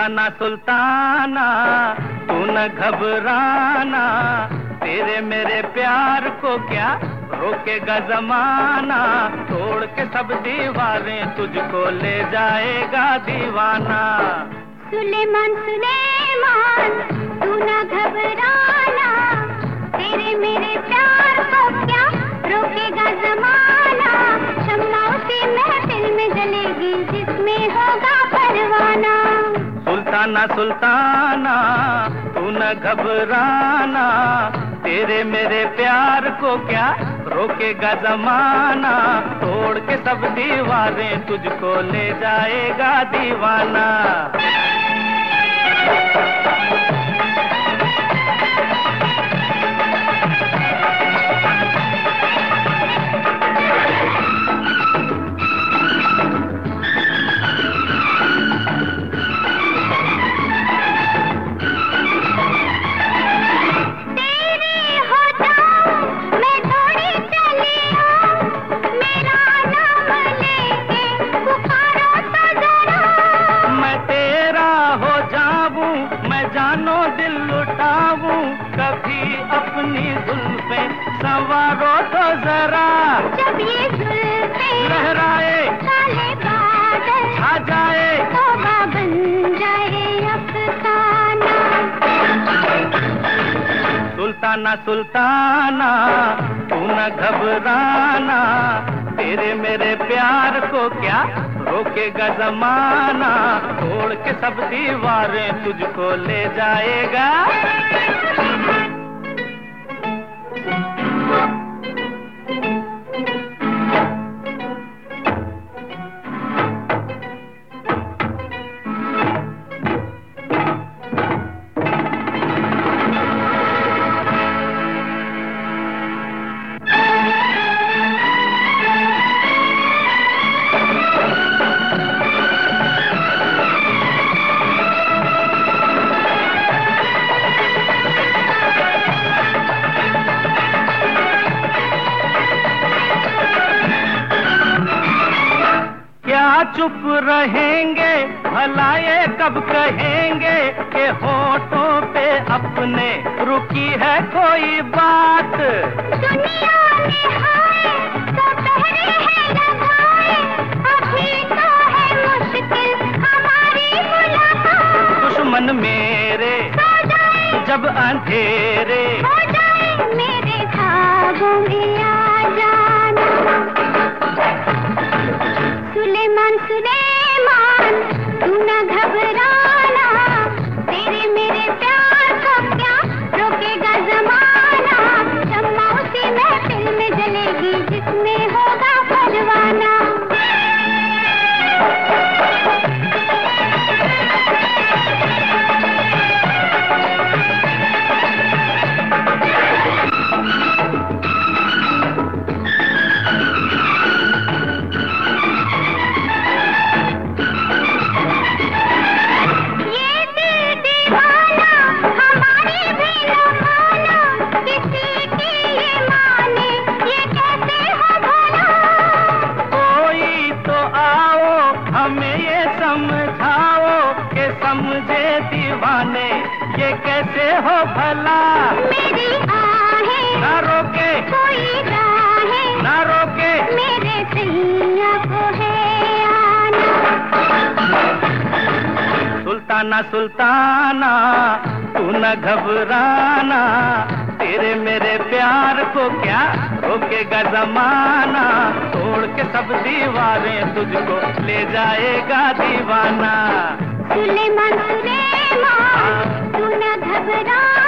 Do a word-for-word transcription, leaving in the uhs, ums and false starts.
सुल्ताना सुल्ताना तू न घबराना, तेरे मेरे प्यार को क्या रोकेगा जमाना, तोड़ के सब दीवारें तुझको ले जाएगा दीवाना। सुलेमान सुलेमान तू न घबराना, तेरे मेरे प्यार को क्या रोकेगा जमाना, शम्माओं से महफिल में जलेगी जिसमें होगा परवाना। सुल्ताना सुल्ताना तू न घबराना, तेरे मेरे प्यार को क्या रोकेगा जमाना, तोड़ के सब दीवारें तुझको ले जाएगा दीवाना। जानो दिल लुटाऊं कभी अपनी जुल्फें संवारो तो जरा, जब ये जुल्फें लहराए काले बादल छा जाए तौबा बन जाए अफसाना। सुल्ताना सुल्ताना तू न घबराना, तेरे मेरे प्यार को क्या रोकेगा जमाना, तोड़ के सब दीवारें तुझको ले जाएगा। चुप रहेंगे भला ये कब कहेंगे कि होठों पे अपने रुकी है कोई बात। दुनिया में हाय तो पहरे हैं लगाए, अभी तो है मुश्किल हमारी मुलाकात। दुश्मन मेरे सो जाए जब अंधेरे हो जाए, मेरे ख्वाबों में आ जाना। सुलेमान सुलेमान तू न घबराना, तेरे मेरे प्यार को क्या रोकेगा जमाना, शम्माओं से महफिल में जलेगी जिसमें होगा परवाना। समझाओ के समझे दीवाने ये कैसे हो भला, मेरी आहें ना रोके कोई राहें, ना रोके मेरे सैया को है आना। सुल्ताना सुल्ताना तू न घबराना, तेरे मेरे प्यार को क्या रोकेगा जमाना, तोड़ के सब दीवारें तुझको ले जाएगा दीवाना। सुलेमान सुलेमान तू न घबरा।